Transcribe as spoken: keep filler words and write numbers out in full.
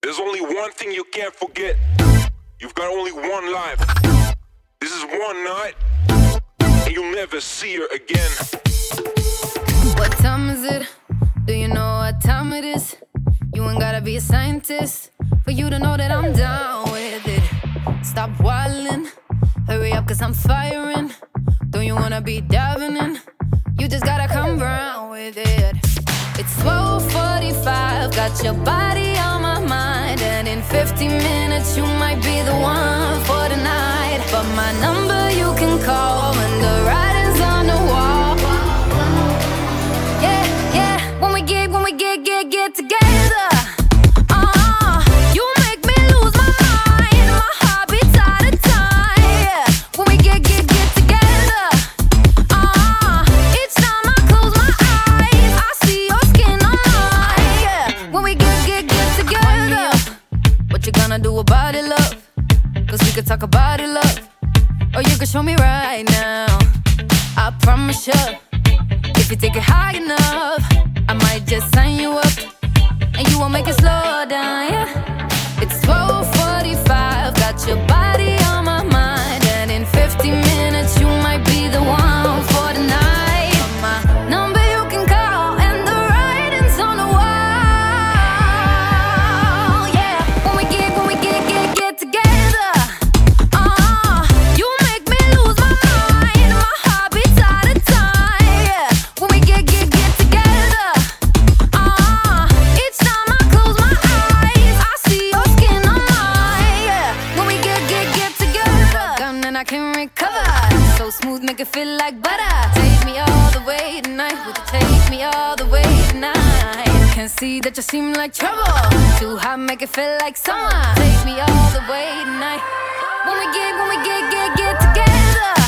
There's only one thing you can't forget. You've got only one life. This is one night, and you'll never see her again. What time is it? Do you know what time it is? You ain't gotta be a scientist for you to know that I'm down with it. Stop wildin', hurry up cause I'm firing. Don't you wanna be diving in? You just gotta come round with it. It's twelve forty-five, got your body on my mind. And in fifty minutes you might be the one for the night. But my number you can call when the writing's on the wall. Yeah, yeah, when we get, when we get, get, get together. Uh, you make me lose my mind. My heart beats out of time. Yeah, when we get, get, get together. Uh, each time I close my eyes, I see your skin on mine. Yeah, when we get, get, get together. What you gonna do about it, love? Cause we could talk about it, love. Or you can show me right now. I promise you, if you take it high enough, I might just sign you up, and you won't make it slow down, yeah. It's twelve forty-five, got your body on my mind. And in fifty minutes you might be the one for the night. My number you can call, and the writing's on the wall. Yeah, when we get, when we get, get, get together. Uh, you make me lose my mind. My heart beats out of time. Yeah, when we get, get, get together. Uh, each time I close my eyes, I see your skin on mine. Yeah, when we get, get, get together. Gun and I can recover. So smooth, make it feel like butter. Take me all the way tonight. Would you take me all the way tonight? Can see that you seem like trouble. Too hot, make it feel like summer. Take me all the way tonight. When we get, when we get, get, get together.